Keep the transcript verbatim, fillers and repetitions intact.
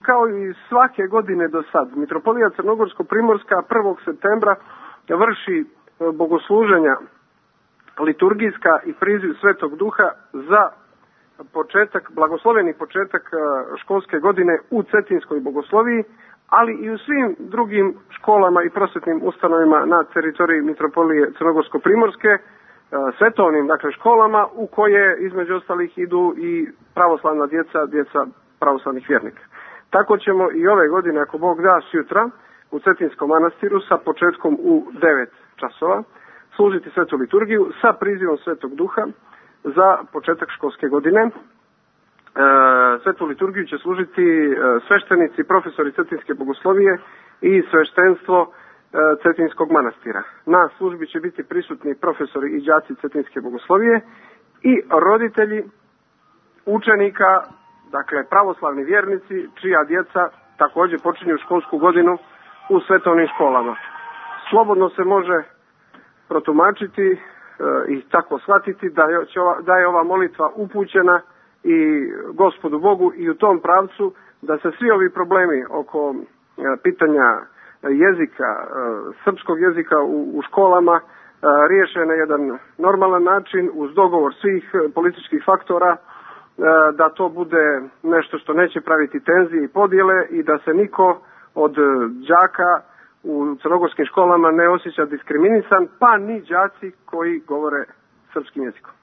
Kao i svake godine do sad, Mitropolija Crnogorsko-primorska prvog septembra vrši bogosluženja liturgijska i priziv Svetog Duha za početak, blagosloveni početak školske godine u Cetinskoj bogosloviji, ali i u svim drugim školama i prosvetnim ustanovima na teritoriji Mitropolije Crnogorsko-primorske, svetovnim dakle školama u koje između ostalih idu i pravoslavna djeca, djeca pravoslavnih vjernika. Tako ćemo i ove godine, ako Bog da, sutra u Cetinskom manastiru sa početkom u devet časova služiti svetu liturgiju sa prizivom Svetog Duha za početak školske godine. E, svetu liturgiju će služiti sveštenici, profesori Cetinske bogoslovije i sveštenstvo e, Cetinskog manastira. Na službi će biti prisutni profesori i đaci Cetinske bogoslovije i roditelji učenika, dakle pravoslavni vjernici čija djeca također počinju školsku godinu u svetovnim školama. Slobodno se može protumačiti e, i tako shvatiti da je, da je ova molitva upućena i Gospodu Bogu i u tom pravcu da se svi ovi problemi oko e, pitanja jezika, e, srpskog jezika u, u školama e, riješe na jedan normalan način uz dogovor svih političkih faktora, da to bude nešto što neće praviti tenzije i podjele i da se niko od đaka u crnogorskim školama ne osjeća diskriminisan, pa ni đaci koji govore srpskim jezikom.